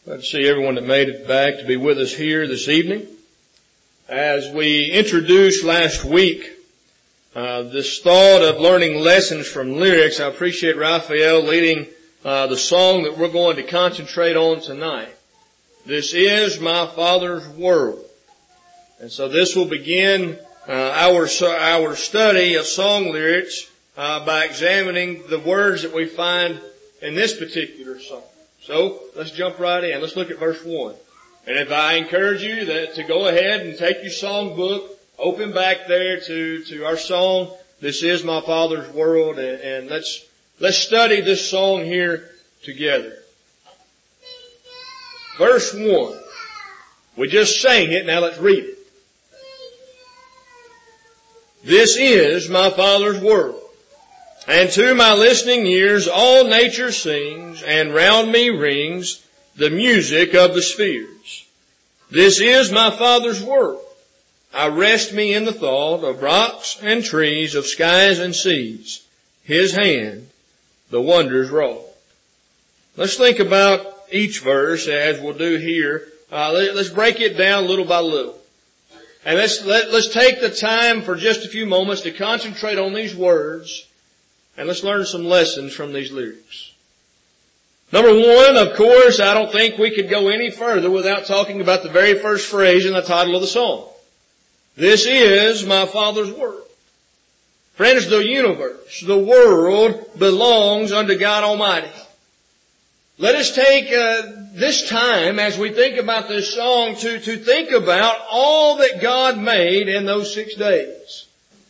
Glad to see everyone that made it back to be with us here this evening. As we introduced last week, this thought of learning lessons from lyrics, I appreciate Raphael leading the song that we're going to concentrate on tonight. This is my Father's world. And so this will begin our study of song lyrics by examining the words that we find in this particular song. So let's jump right in. Let's look at verse 1. And if I encourage you to go ahead and take your song book, open back there to our song, This Is My Father's World, and let's study this song here together. Verse 1. We just sang it, now let's read it. This is my Father's world. And to my listening ears all nature sings, and round me rings the music of the spheres. This is my Father's world. I rest me in the thought of rocks and trees, of skies and seas. His hand the wonders wrought. Let's think about each verse as we'll do here. Let's break it down little by little. And let's take the time for just a few moments to concentrate on these words. And let's learn some lessons from these lyrics. Number one, of course, I don't think we could go any further without talking about the very first phrase in the title of the song. This is my Father's world. Friends, the universe, the world belongs unto God Almighty. Let us take this time as we think about this song to think about all that God made in those 6 days.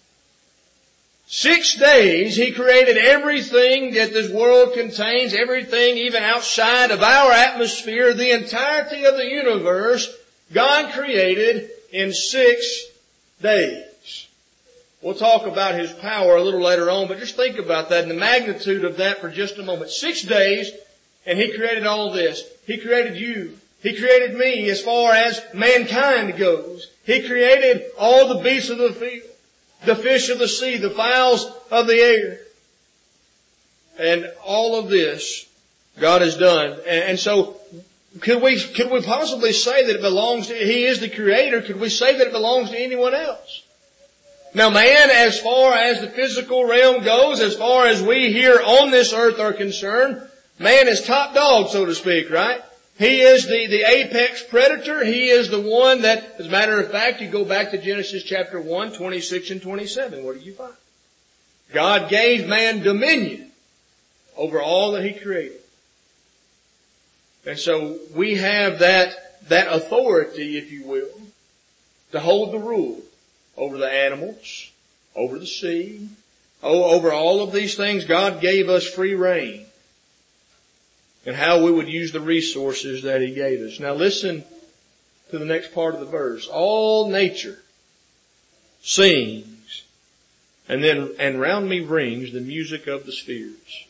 6 days He created everything that this world contains, everything even outside of our atmosphere, the entirety of the universe, God created in 6 days. We'll talk about His power a little later on, but just think about that and the magnitude of that for just a moment. 6 days, and He created all this. He created you. He created me as far as mankind goes. He created all the beasts of the field, the fish of the sea, the fowls of the air. And all of this God has done. And so could we possibly say that it belongs to, He is the Creator, could we say that it belongs to anyone else? Now man, as far as the physical realm goes, as far as we here on this earth are concerned, man is top dog, so to speak, right? He is the apex predator. He is the one that, as a matter of fact, you go back to Genesis chapter 1, 26 and 27. What do you find? God gave man dominion over all that He created. And so we have that authority, if you will, to hold the rule over the animals, over the sea, over all of these things. God gave us free reign. And how we would use the resources that He gave us. Now listen to the next part of the verse. All nature sings, and round me rings the music of the spheres.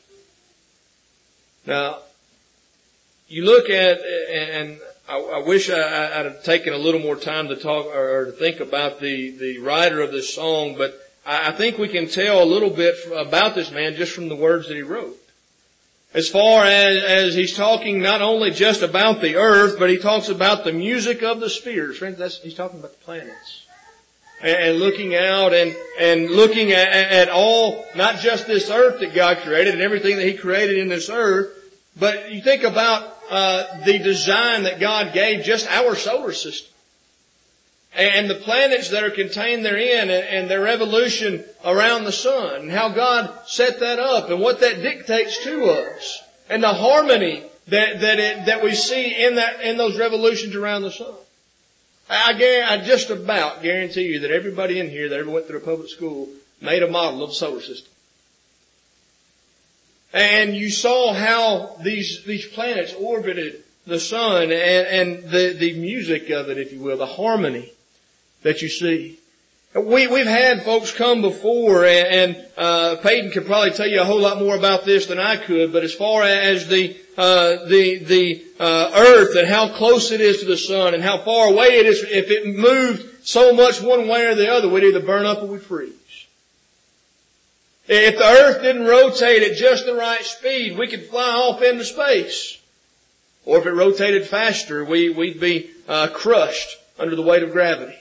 Now, you look at, and I wish I'd have taken a little more time to talk or to think about the writer of this song, but I think we can tell a little bit about this man just from the words that he wrote. As far as he's talking not only just about the earth, but he talks about the music of the spheres. Friends, he's talking about the planets. And looking out and looking at all, not just this earth that God created and everything that He created in this earth, but you think about the design that God gave just our solar system. And the planets that are contained therein and their evolution around the sun and how God set that up and what that dictates to us and the harmony that we see in those revolutions around the sun. I just about guarantee you that everybody in here that ever went through a public school made a model of the solar system. And you saw how these planets orbited the sun and the music of it, if you will, the harmony that you see. We've had folks come before, and Peyton could probably tell you a whole lot more about this than I could, but as far as the earth and how close it is to the sun and how far away it is, if it moved so much one way or the other, we'd either burn up or we'd freeze. If the earth didn't rotate at just the right speed, we could fly off into space. Or if it rotated faster, we'd be crushed under the weight of gravity.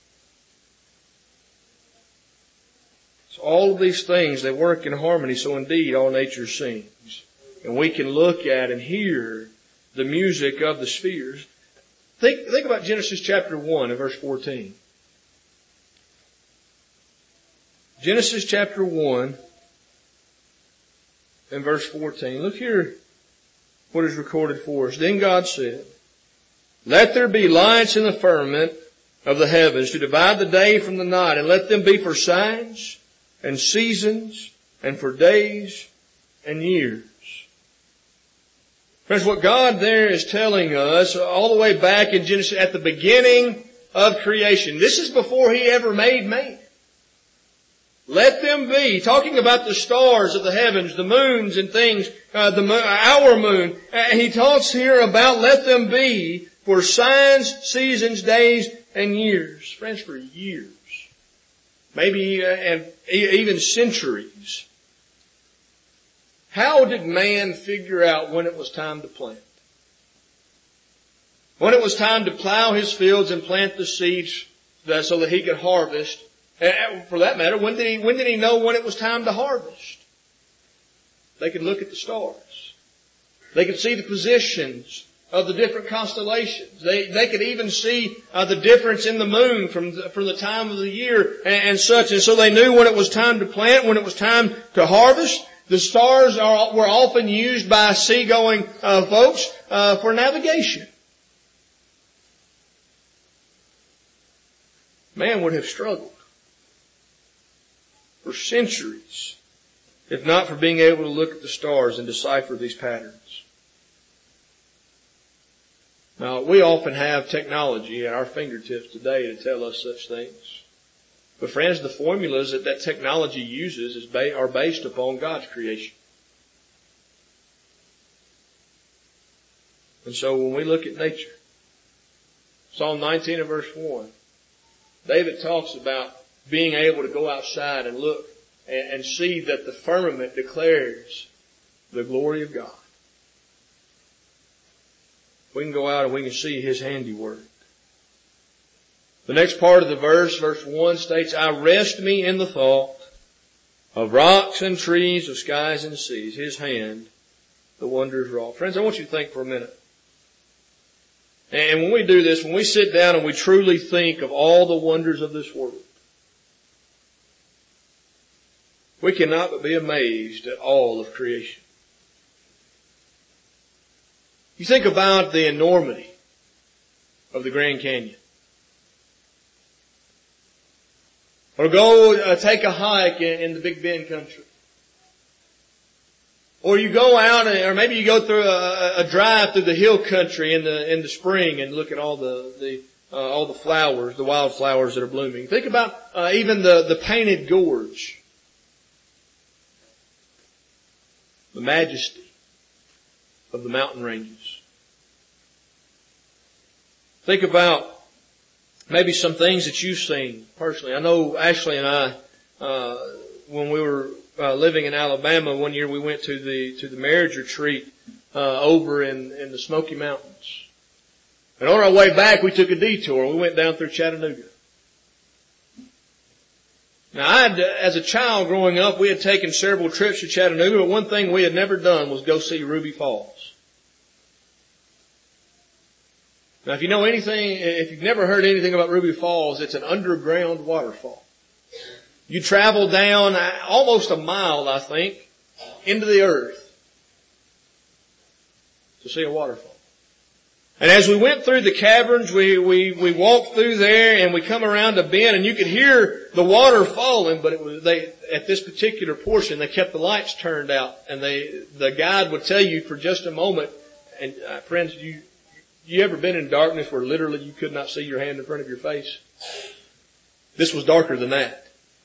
So all of these things, they work in harmony. So indeed, all nature sings. And we can look at and hear the music of the spheres. Think about Genesis chapter 1 and verse 14. Genesis chapter 1 and verse 14. Look here what is recorded for us. Then God said, "Let there be lights in the firmament of the heavens to divide the day from the night, and let them be for signs and seasons and for days and years." Friends, what God there is telling us all the way back in Genesis at the beginning of creation. This is before He ever made man. Let them be, talking about the stars of the heavens, the moons and things, our moon. He talks here about let them be for signs, seasons, days, and years. Friends, for years. Maybe and even centuries. How did man figure out when it was time to plant? When it was time to plow his fields and plant the seeds so that he could harvest. For that matter, when did he know when it was time to harvest? They could look at the stars. They could see the positions of the different constellations. They could even see the difference in the moon from the time of the year and such. And so they knew when it was time to plant, when it was time to harvest. The stars were often used by seagoing folks for navigation. Man would have struggled for centuries, if not for being able to look at the stars and decipher these patterns. Now, we often have technology at our fingertips today to tell us such things. But friends, the formulas that technology uses are based upon God's creation. And so when we look at nature, Psalm 19 and verse 1, David talks about being able to go outside and look and see that the firmament declares the glory of God. We can go out and we can see His handiwork. The next part of the verse, verse 1 states, "I rest me in the thought of rocks and trees, of skies and seas. His hand, the wonders wrought." Friends, I want you to think for a minute. And when we do this, when we sit down and we truly think of all the wonders of this world, we cannot but be amazed at all of creation. You think about the enormity of the Grand Canyon. Or go take a hike in the Big Bend country. Or you go out, or maybe you go through a drive through the hill country in the spring and look at all the flowers, the wildflowers that are blooming. Think about even the Painted Gorge. The majesty of the mountain ranges. Think about maybe some things that you've seen personally. I know Ashley and I, when we were living in Alabama, one year we went to the marriage retreat over in the Smoky Mountains. And on our way back, we took a detour. We went down through Chattanooga. Now, as a child growing up, we had taken several trips to Chattanooga, but one thing we had never done was go see Ruby Falls. Now, if you know anything, if you've never heard anything about Ruby Falls, it's an underground waterfall. You travel down almost a mile, I think, into the earth to see a waterfall. And as we went through the caverns, we walked through there and we come around a bend and you could hear the water falling, but at this particular portion, they kept the lights turned out and the guide would tell you for just a moment, and friends, you ever been in darkness where literally you could not see your hand in front of your face? This was darker than that.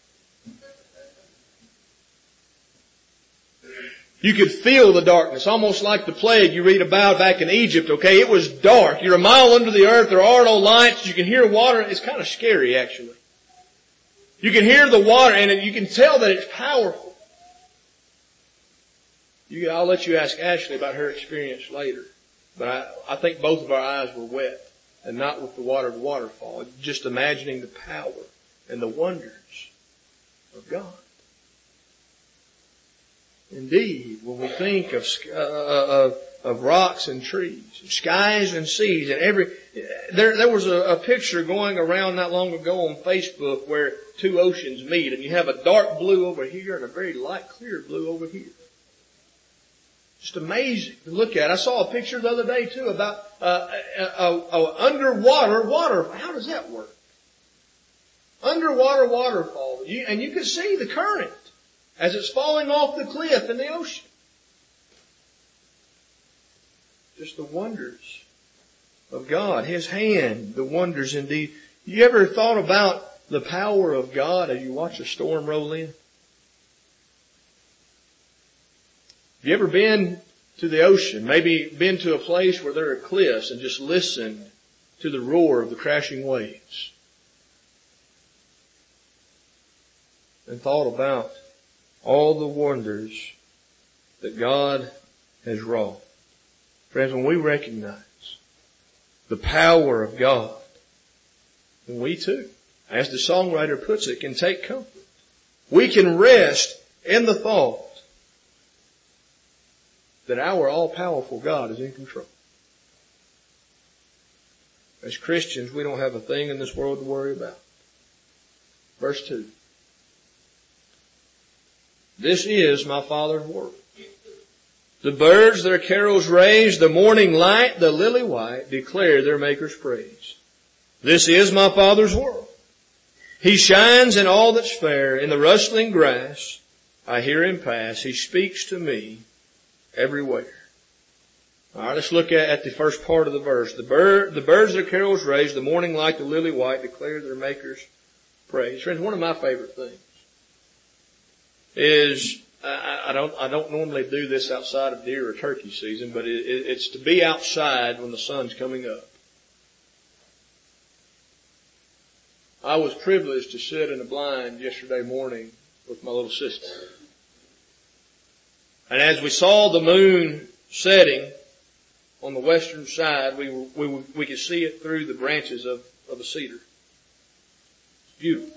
You could feel the darkness, almost like the plague you read about back in Egypt, okay? It was dark. You're a mile under the earth. There are no lights. You can hear water. It's kind of scary, actually. You can hear the water, and you can tell that it's powerful. I'll let you ask Ashley about her experience later. But I think both of our eyes were wet, and not with the waterfall, just imagining the power and the wonders of God. Indeed, when we think of rocks and trees, skies and seas, and there was a picture going around not long ago on Facebook where two oceans meet, and you have a dark blue over here and a very light clear blue over here. Just amazing to look at. I saw a picture the other day too about underwater waterfall. How does that work? Underwater waterfall, and you can see the current as it's falling off the cliff in the ocean. Just the wonders of God, His hand, the wonders indeed. You ever thought about the power of God as you watch a storm roll in? Have you ever been to the ocean, maybe been to a place where there are cliffs and just listened to the roar of the crashing waves? And thought about all the wonders that God has wrought. Friends, when we recognize the power of God, then we too, as the songwriter puts it, can take comfort. We can rest in the thought that our all-powerful God is in control. As Christians, we don't have a thing in this world to worry about. Verse 2. This is my Father's work. The birds their carols raise, the morning light, the lily white, declare their Maker's praise. This is my Father's world. He shines in all that's fair. In the rustling grass, I hear Him pass. He speaks to me everywhere. All right, let's look at the first part of the verse. The birds their carols raise, the morning light, the lily white, declare their Maker's praise. Friends, one of my favorite things is, I don't normally do this outside of deer or turkey season, but it's to be outside when the sun's coming up. I was privileged to sit in a blind yesterday morning with my little sister. And as we saw the moon setting on the western side, we could see it through the branches of a cedar. It's beautiful.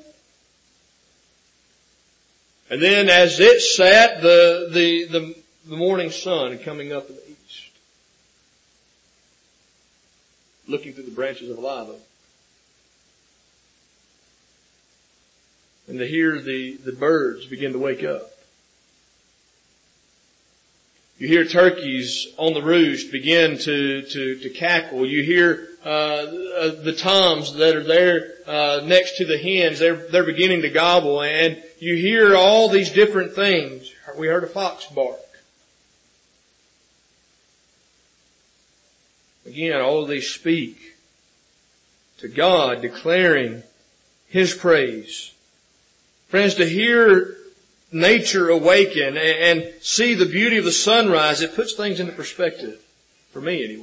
And then as it sat, the morning sun coming up in the east, looking through the branches of a live oak. And to hear the birds begin to wake up. You hear turkeys on the roost begin to cackle. You hear the toms that are there next to the hens. They're beginning to gobble, and you hear all these different things. We heard a fox bark. Again, all of these speak to God, declaring His praise. Friends, to hear nature awaken and see the beauty of the sunrise, it puts things into perspective. For me, anyway.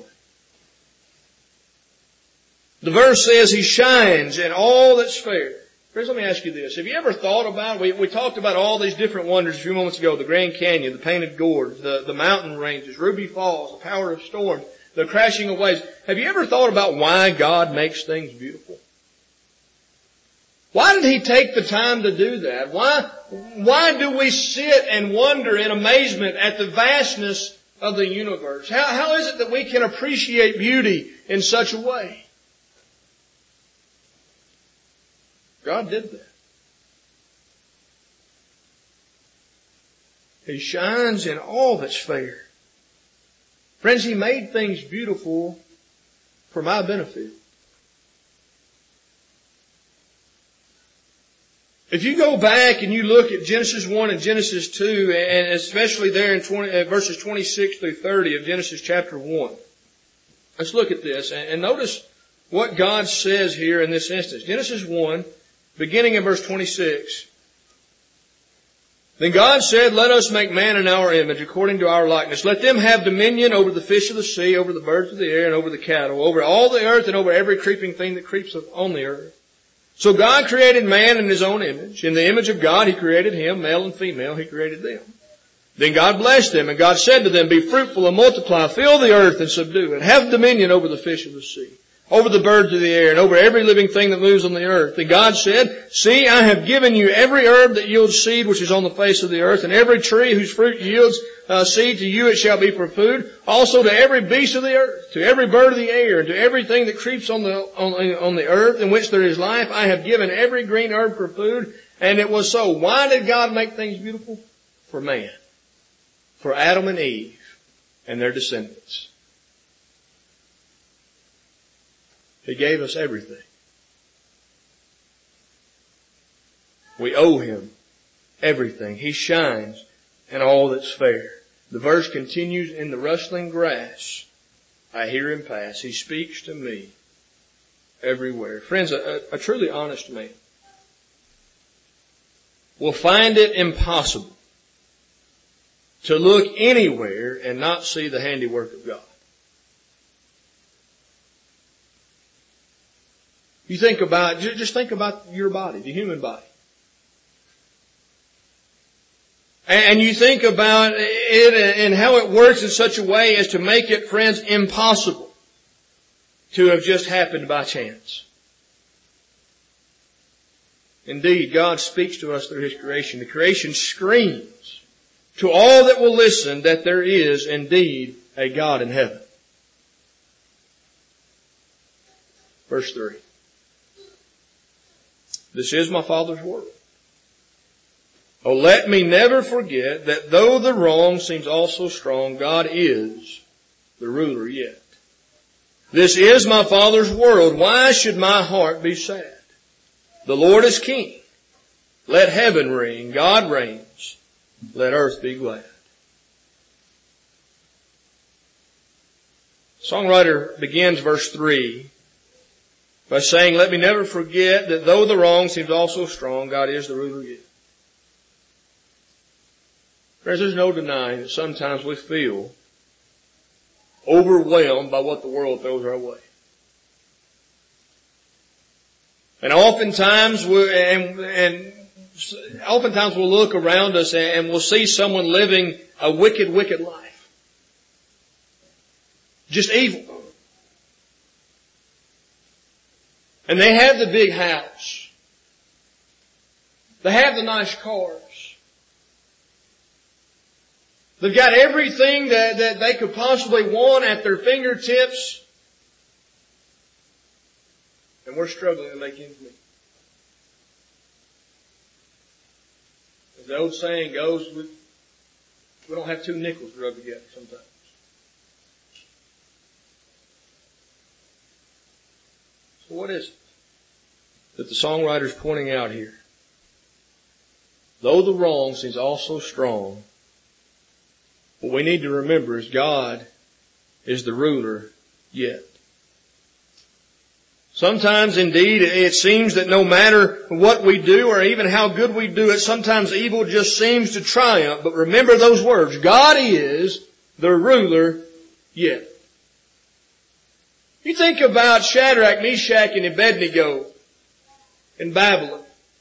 The verse says He shines in all that's fair. Friends, let me ask you this. Have you ever thought about, we talked about all these different wonders a few moments ago, the Grand Canyon, the Painted Gorge, the mountain ranges, Ruby Falls, the power of storms, the crashing of waves. Have you ever thought about why God makes things beautiful? Why did He take the time to do that? Why do we sit and wonder in amazement at the vastness of the universe? How is it that we can appreciate beauty in such a way? God did that. He shines in all that's fair. Friends, He made things beautiful for my benefit. If you go back and you look at Genesis 1 and Genesis 2, and especially there in verses 26 through 30 of Genesis chapter 1, let's look at this and notice what God says here in this instance. Genesis 1, beginning in verse 26. Then God said, let us make man in our image, according to our likeness. Let them have dominion over the fish of the sea, over the birds of the air, and over the cattle, over all the earth, and over every creeping thing that creeps on the earth. So God created man in His own image. In the image of God He created him, male and female He created them. Then God blessed them, and God said to them, be fruitful and multiply, fill the earth and subdue it, have dominion over the fish of the sea, over the birds of the air, and over every living thing that moves on the earth. And God said, see, I have given you every herb that yields seed which is on the face of the earth, and every tree whose fruit yields seed, to you it shall be for food. Also to every beast of the earth, to every bird of the air, and to everything that creeps on the earth in which there is life, I have given every green herb for food. And it was so. Why did God make things beautiful? For man. For Adam and Eve and their descendants. He gave us everything. We owe Him everything. He shines in all that's fair. The verse continues, in the rustling grass I hear Him pass. He speaks to me everywhere. Friends, a truly honest man will find it impossible to look anywhere and not see the handiwork of God. You think about, just think about your body, the human body. And you think about it and how it works in such a way as to make it, friends, impossible to have just happened by chance. Indeed, God speaks to us through His creation. The creation screams to all that will listen that there is indeed a God in heaven. Verse 3. This is my Father's world. Oh, let me never forget that though the wrong seems also strong, God is the ruler yet. This is my Father's world. Why should my heart be sad? The Lord is King. Let heaven ring. God reigns. Let earth be glad. The songwriter begins verse 3 by saying, let me never forget that though the wrong seems also strong, God is the ruler yet. Friends, there's no denying that sometimes we feel overwhelmed by what the world throws our way. And oftentimes we'll look around us and we'll see someone living a wicked, wicked life. Just evil. And they have the big house. They have the nice cars. They've got everything that they could possibly want at their fingertips. And we're struggling to make ends meet. As the old saying goes, we don't have two nickels to rub together sometimes. So what is it that the songwriter's pointing out here? Though the wrong seems also strong, what we need to remember is God is the ruler yet. Sometimes, indeed, it seems that no matter what we do or even how good we do it, sometimes evil just seems to triumph. But remember those words. God is the ruler yet. You think about Shadrach, Meshach, and Abednego in Babylon.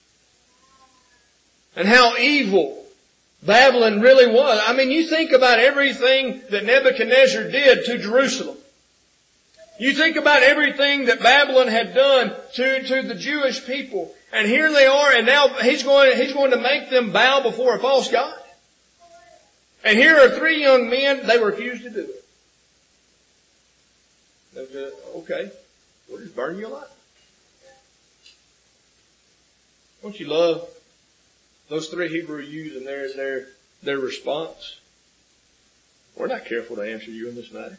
And how evil Babylon really was. I mean, you think about everything that Nebuchadnezzar did to Jerusalem. You think about everything that Babylon had done to the Jewish people. And here they are, and now he's going to make them bow before a false god. And here are three young men, they refuse to do it. They said, okay, we'll just burn you alive. Don't you love those three Hebrew youths and their response? We're not careful to answer you in this matter.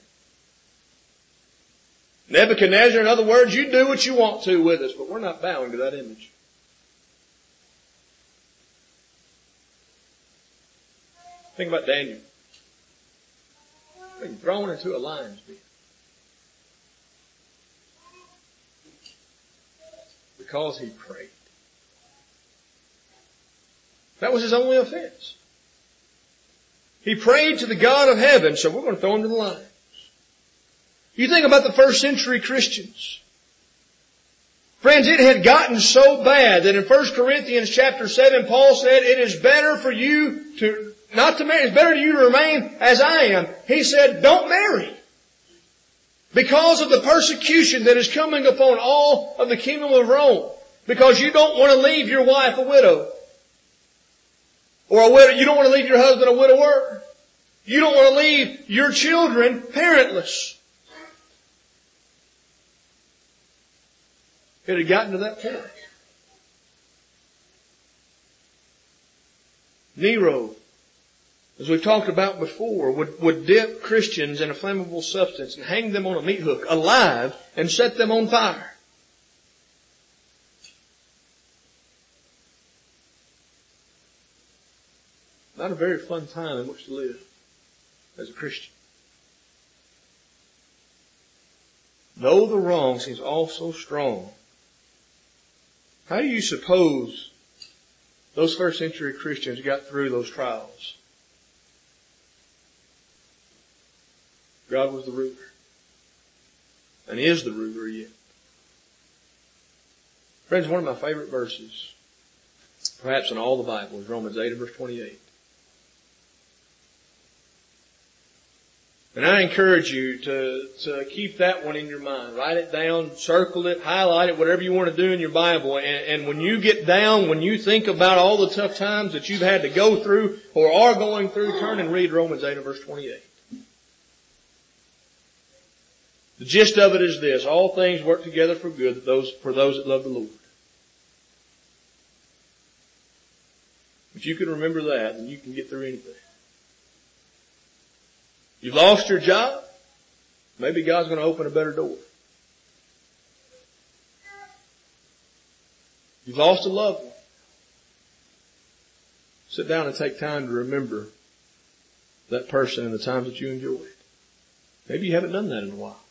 Nebuchadnezzar, in other words, you do what you want to with us, but we're not bowing to that image. Think about Daniel. Being thrown into a lion's den. Because he prayed. That was his only offense. He prayed to the God of heaven, so we're going to throw him to the lions. You think about the first century Christians. Friends, it had gotten so bad that in 1 Corinthians chapter 7, Paul said, it is better for you not to marry. It's better for you to remain as I am. He said, don't marry. Because of the persecution that is coming upon all of the kingdom of Rome. Because you don't want to leave your wife a widow. Or a widow. You don't want to leave your husband a widower. You don't want to leave your children parentless. It had gotten to that point. Nero, as we've talked about before, would dip Christians in a flammable substance and hang them on a meat hook alive and set them on fire. Not a very fun time in which to live as a Christian. Though the wrong seems all so strong, how do you suppose those first century Christians got through those trials? God was the ruler. And is the ruler yet. Friends, one of my favorite verses, perhaps in all the Bible, is Romans 8 and verse 28. And I encourage you to keep that one in your mind. Write it down, circle it, highlight it, whatever you want to do in your Bible. And when you get down, when you think about all the tough times that you've had to go through or are going through, turn and read Romans 8 and verse 28. The gist of it is this: all things work together for good for those that love the Lord. If you can remember that, then you can get through anything. You've lost your job, maybe God's going to open a better door. You've lost a loved one. Sit down and take time to remember that person and the times that you enjoyed. Maybe you haven't done that in a while.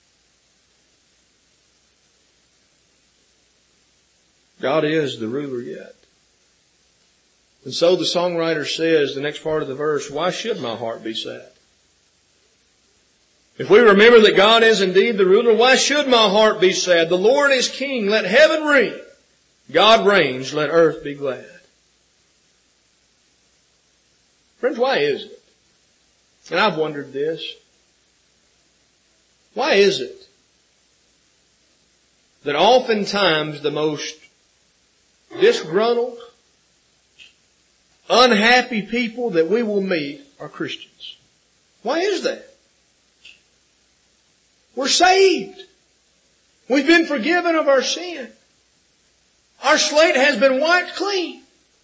God is the ruler yet. And so the songwriter says, the next part of the verse, why should my heart be sad? If we remember that God is indeed the ruler, why should my heart be sad? The Lord is king, let heaven ring. God reigns, let earth be glad. Friends, why is it? And I've wondered this. Why is it that oftentimes the most disgruntled, unhappy people that we will meet are Christians? Why is that? We're saved. We've been forgiven of our sin. Our slate has been wiped clean.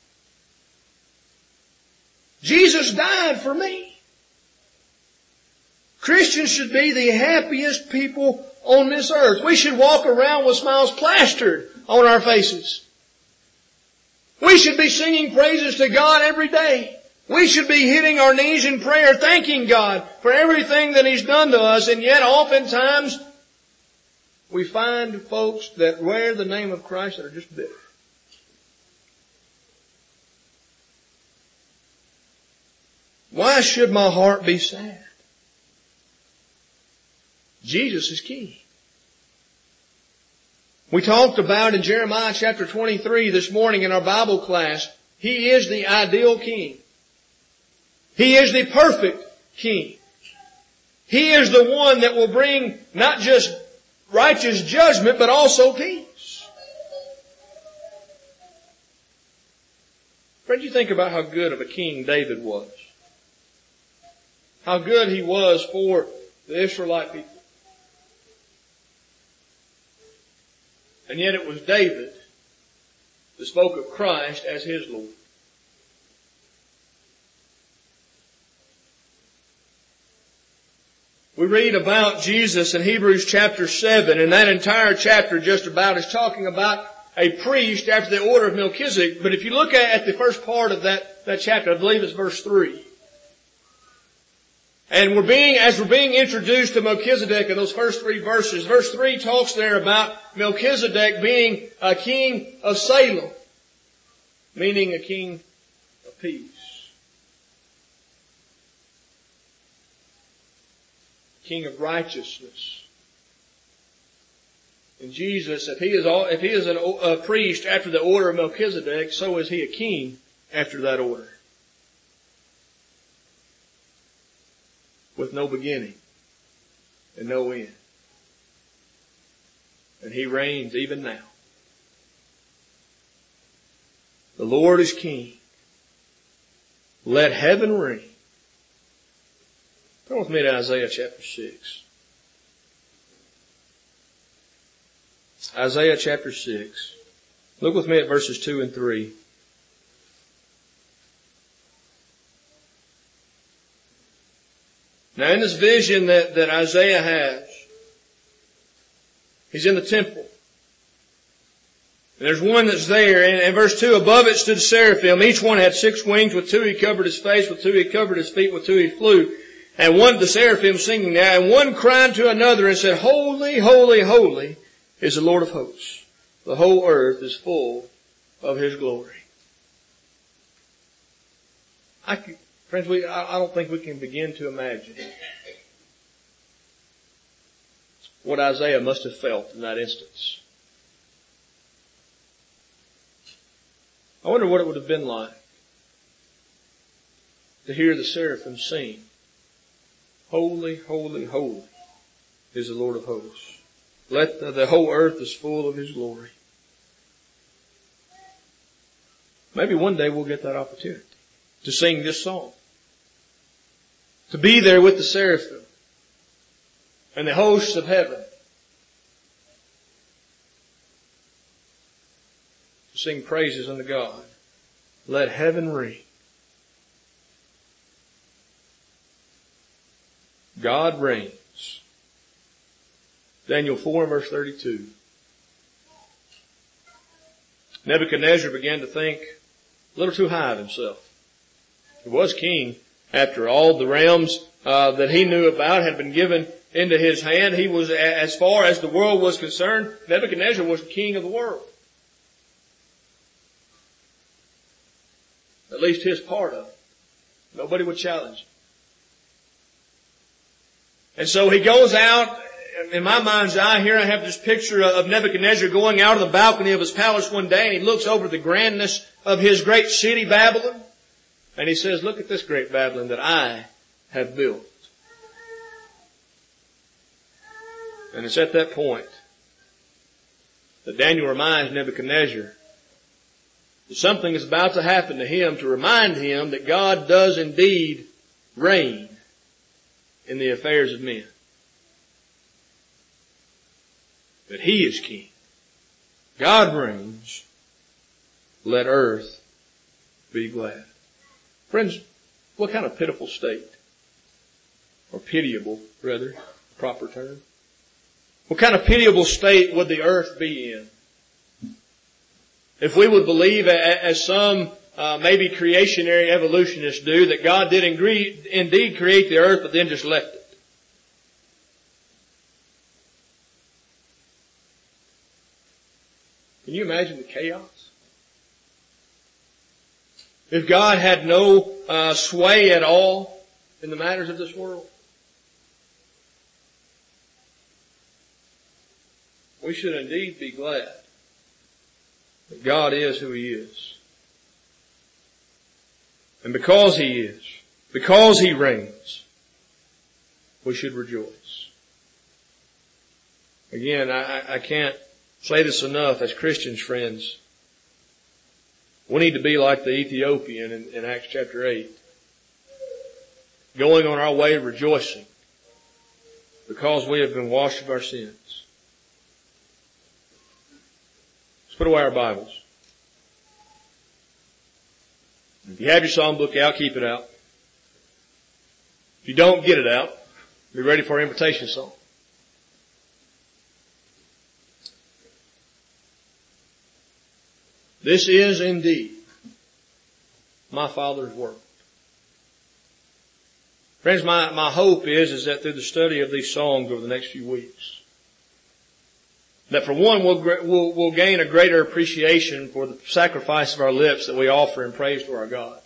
Jesus died for me. Christians should be the happiest people on this earth. We should walk around with smiles plastered on our faces. We should be singing praises to God every day. We should be hitting our knees in prayer, thanking God for everything that He's done to us. And yet oftentimes we find folks that wear the name of Christ that are just bitter. Why should my heart be sad? Jesus is king. We talked about in Jeremiah chapter 23 this morning in our Bible class, He is the ideal king. He is the perfect king. He is the one that will bring not just righteous judgment, but also peace. Friend, you think about how good of a king David was. How good he was for the Israelite people. And yet it was David that spoke of Christ as his Lord. We read about Jesus in Hebrews chapter 7, and that entire chapter just about is talking about a priest after the order of Melchizedek. But if you look at the first part of that chapter, I believe it's verse 3. And as we're being introduced to Melchizedek in those first 3 verses, verse 3 talks there about Melchizedek being a king of Salem, meaning a king of peace. King of righteousness. And Jesus, if he is a priest after the order of Melchizedek, so is he a king after that order. with no beginning and no end. And He reigns even now. The Lord is King. Let heaven ring. Turn with me to Isaiah chapter 6. Isaiah chapter 6. Look with me at verses 2 and 3. Now in this vision that Isaiah has, he's in the temple. And there's one that's there, and in verse 2, above it stood seraphim. Each one had 6 wings. With 2 he covered his face, with 2 he covered his feet, with 2 he flew. And one of the seraphim singing now, and one cried to another and said, Holy, holy, holy is the Lord of hosts. The whole earth is full of His glory. Friends, I don't think we can begin to imagine what Isaiah must have felt in that instance. I wonder what it would have been like to hear the seraphim sing, Holy, holy, holy is the Lord of hosts. Let the whole earth is full of His glory. Maybe one day we'll get that opportunity to sing this song. To be there with the seraphim and the hosts of heaven. To sing praises unto God. Let heaven ring. God reigns. Daniel 4 and verse 32. Nebuchadnezzar began to think a little too high of himself. He was king. After all, the realms that he knew about had been given into his hand. He was, as far as the world was concerned, Nebuchadnezzar was the king of the world. At least his part of it. Nobody would challenge him. And so he goes out. In my mind's eye here, I have this picture of Nebuchadnezzar going out of the balcony of his palace one day, and he looks over the grandness of his great city, Babylon. And he says, look at this great Babylon that I have built. And it's at that point that Daniel reminds Nebuchadnezzar that something is about to happen to him to remind him that God does indeed reign in the affairs of men. That He is king. God reigns. Let earth be glad. Friends, what kind of pitiful state, or pitiable, rather, proper term, what kind of pitiable state would the earth be in if we would believe, as some maybe creationary evolutionists do, that God did indeed create the earth but then just left it? Can you imagine the chaos? If God had no sway at all in the matters of this world, we should indeed be glad that God is who He is. And because He is, because He reigns, we should rejoice. Again, I can't say this enough as Christians, friends. We need to be like the Ethiopian in Acts chapter 8. Going on our way rejoicing because we have been washed of our sins. Let's put away our Bibles. If you have your psalm book out, keep it out. If you don't, get it out. Be ready for our invitation song. This is indeed my Father's world. Friends, my hope is that through the study of these songs over the next few weeks, that for one, we'll gain a greater appreciation for the sacrifice of our lips that we offer in praise to our God.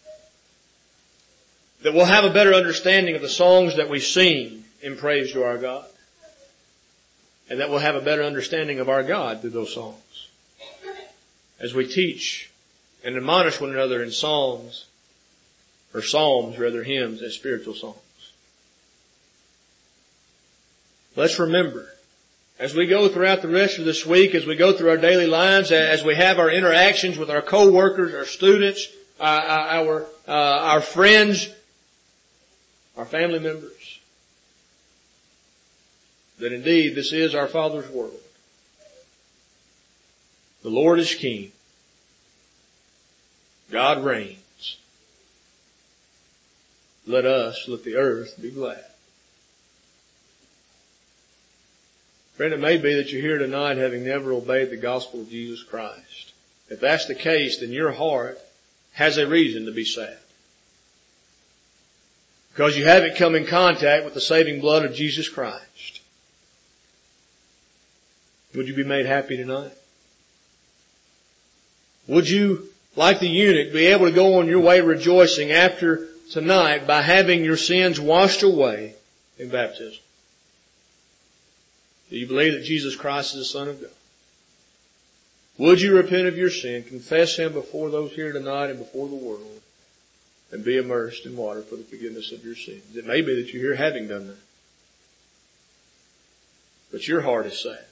That we'll have a better understanding of the songs that we sing in praise to our God. And that we'll have a better understanding of our God through those songs. As we teach and admonish one another in psalms, or psalms rather, hymns and spiritual songs. let's remember, as we go throughout the rest of this week, as we go through our daily lives, as we have our interactions with our co-workers, our students, our friends, our family members, that indeed this is our Father's world. The Lord is King. God reigns. Let us, let the earth be glad. Friend, it may be that you're here tonight having never obeyed the gospel of Jesus Christ. If that's the case, then your heart has a reason to be sad. Because you haven't come in contact with the saving blood of Jesus Christ. Would you be made happy tonight? Would you, like the eunuch, be able to go on your way rejoicing after tonight by having your sins washed away in baptism? Do you believe that Jesus Christ is the Son of God? Would you repent of your sin, confess Him before those here tonight and before the world, and be immersed in water for the forgiveness of your sins? It may be that you're here having done that. But your heart is sad.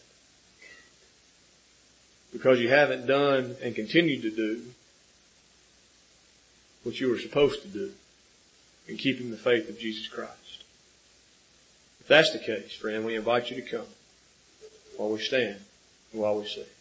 Because you haven't done and continued to do what you were supposed to do in keeping the faith of Jesus Christ. If that's the case, friend, we invite you to come while we stand and while we sing.